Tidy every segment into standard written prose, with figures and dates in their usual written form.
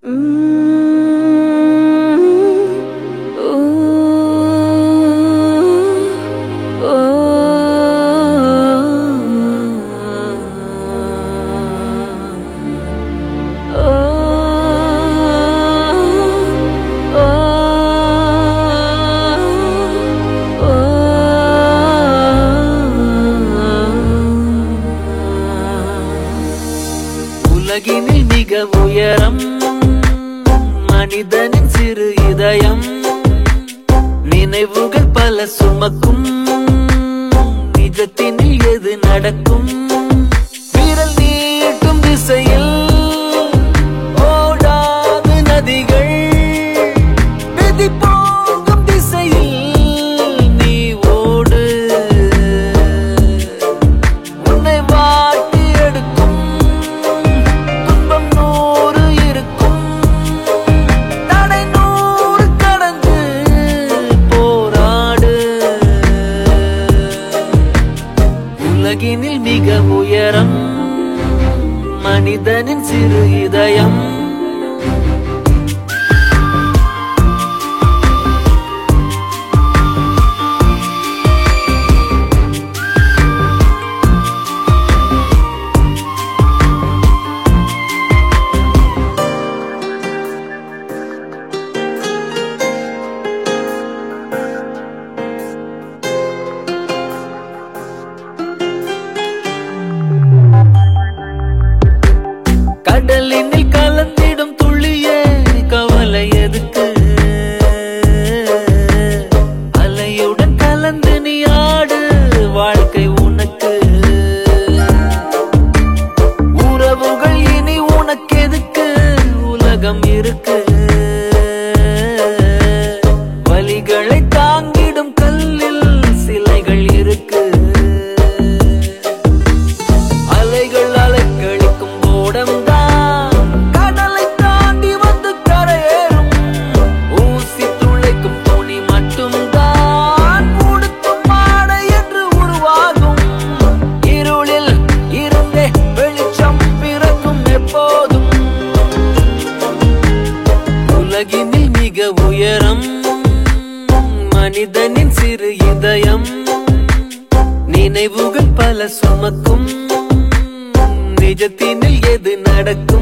உலகினில் மிக உயரம் மனிதனின் சிறு இதயம். நினைவுகள் பல சுமக்கும், நிஜத்தினில் எது நடக்கும்? விரல் நீட்டும் திசையில் ஓடாது நதிகள், விதி போகும் திசையில் நீ ஓடு. உன்னை வாட்டி எடுக்கும் துன்பம் 100 இருக்கும், தடை 100 கடந்து போராடு. உலகினில் மிக உயரம் மனிதனின் சிறு இதயம். கடலினில் கலந்திடும் துள்ளியே கவலை எதுக்கு? அலையுடன் கலந்து நீ ஆடு, வாழ்க்கை உனக்கு. உறவுகள் இனி உனக்கு எதுக்கு? உலகம் இருக்கு. வலிகளை தாங்கிடும் கல்லில் சிலைகள் இருக்கு. அலைகள் அலைக்கழிக்கும் ஓடம் உலகினில் மிக உயரம் மனிதனின் சிறு இதயம். நினைவுகள் பல சுமக்கும், நிஜத்தினில் எது நடக்கும்?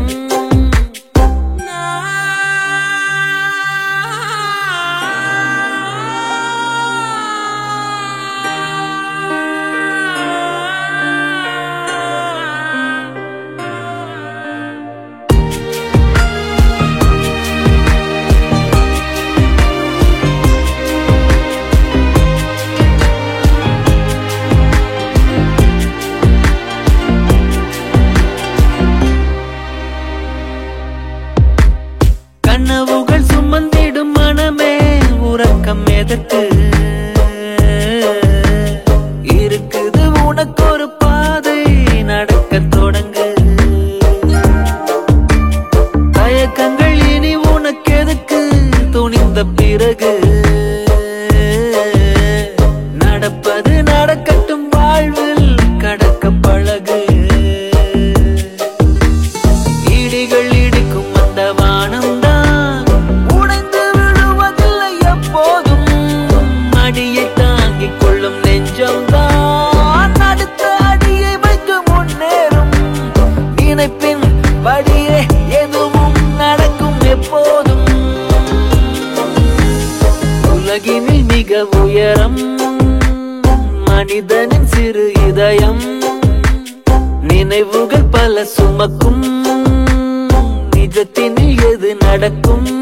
கனவுகள் சுமந்திடும் மனமே உறக்கம் எதற்கு? இருக்குது உனக்கு ஒரு பாதை, நடக்க தொடங்கு. தயக்கங்கள் இனி உனக்கு எதுக்கு? துணிந்த பிறகு நடப்பது நடக்கட்டும், வாழ்வில் கடக்க பழகு. இடிகள் இடிக்கும் அந்த வானம் அடியை தாங்கிக் கொள்ளும் நெஞ்சம்தான் அடுத்த அடியை வைத்து முன்னேறும். நினைப்பின் படியே எதுவும் நடக்கும் எப்போதும். உலகினில் மிக உயரம் மனிதனின் சிறு இதயம். நினைவுகள் பல சுமக்கும், நிஜத்தினில் எது நடக்கும்?